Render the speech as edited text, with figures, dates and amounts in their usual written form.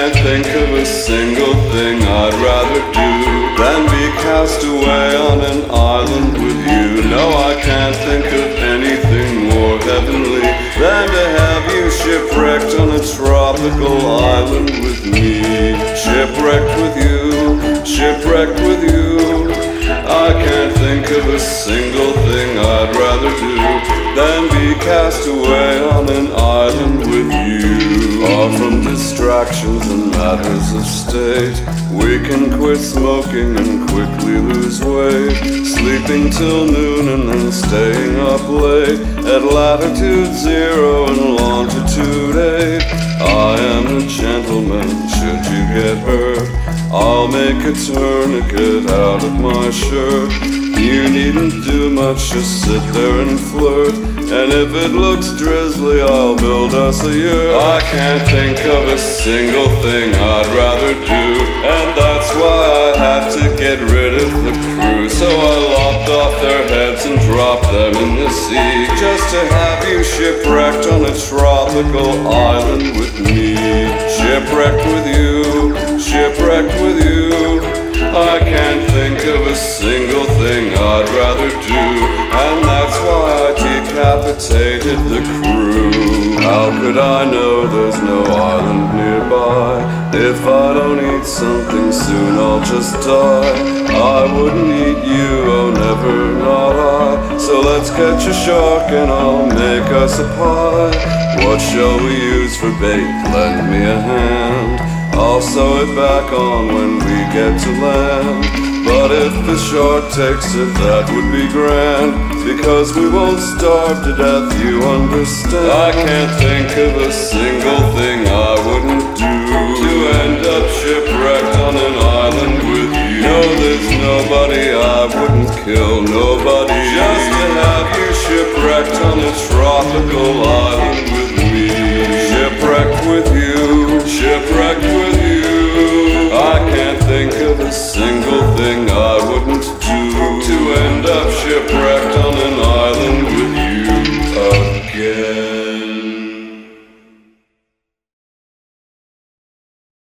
can't think of a single thing I'd rather do than be cast away on an island with you. No, I can't think of anything more heavenly than to have you shipwrecked on a tropical island with me. Shipwrecked with you, shipwrecked with you. I can't think of a single thing I'd rather do than be cast away on an island with you. Far from distractions and matters of state, we can quit smoking and quickly lose weight, sleeping till noon and then staying up late at latitude 0 and longitude 8. I am a gentleman, should you get hurt, I'll make a tourniquet out of my shirt. You needn't do much, just sit there and flirt, and if it looks drizzly, I'll build us a yurt. I can't think of a single thing I'd rather do, and that's why I had to get rid of the crew. So I lopped off their heads and dropped them in the sea, just to have you shipwrecked on a tropical island with me. Shipwrecked with you, shipwrecked with you. I can't think of a single thing I'd rather do, and that's why I decapitated the crew. How could I know there's no island nearby? If I don't eat something soon, I'll just die. I wouldn't eat you, oh never, not I. So let's catch a shark and I'll make us a pie. What shall we use for bait? Lend me a hand, I'll sew it back on when we get to land. But if the shark takes it, that would be grand, because we won't starve to death, you understand. I can't think of a single thing I wouldn't do to end up shipwrecked on an island with you. No, there's nobody I wouldn't kill, nobody, just to have you shipwrecked on a tropical island.